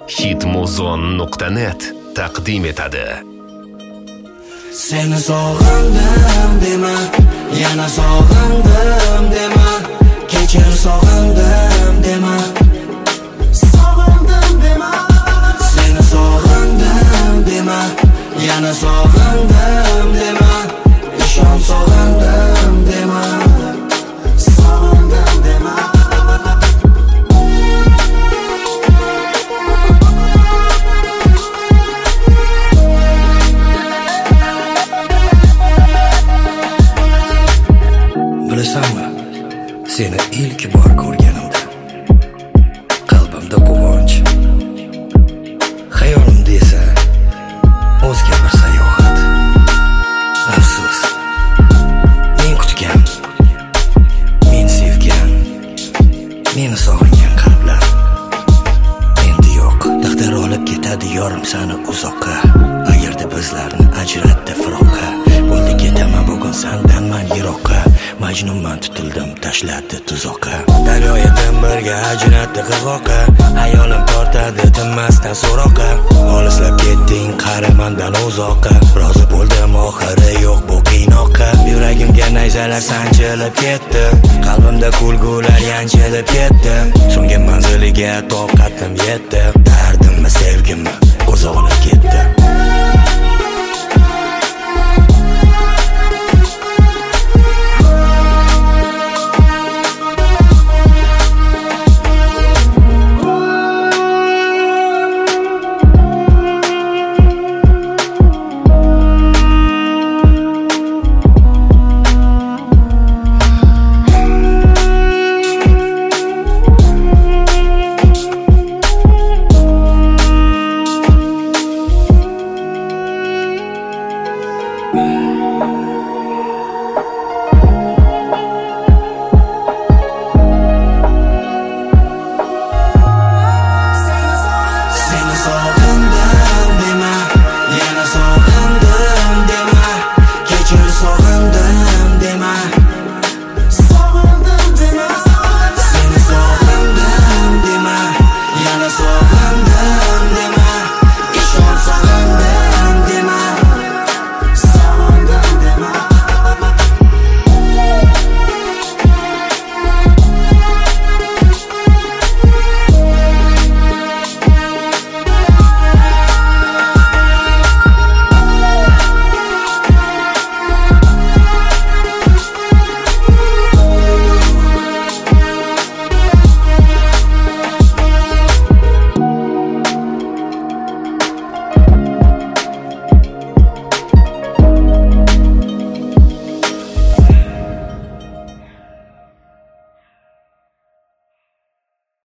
Hitmuzon.net taqdim etadi. Seni sog'indim dema, yana sog'indim dema, kechir sog'indim dema, sog'indim dema. Seni sog'indim dema, yana sog'indim dema, ishon sog'indim dema, sog'indim dema. Bilasanmi, seni ilk bor ko'rganimda qalbimda quvonch, xayolimda esa o'zga bir sayohat. Afsus, men kutgan, men sevgan, meni sog'ingan qalblar endi yo'q. Taqdir olib ketadi yorim sani uzoqqa. Agarda bizlarni ajratdi firoqqa, bo'ldi ketaman bugun sandanman yiroqqa. Majnunman tutildim tashladi tuzoqqa. Daryo edim birga ajratdi qirg'oqqa. Hayolim tortadi tinmasdan so'roqqa. Olislab ketding qarimandan uzoqqa. Rozi bo'ldim oxiri yo'q bu qiynoqqa. Yuragimga nayzalar sanchilib ketdi, qalbimda kulgular yanchilib ketdi. So'nggi manziliga toqatim yetdi, dardimmi sevgimmi o'zi olib ketdi.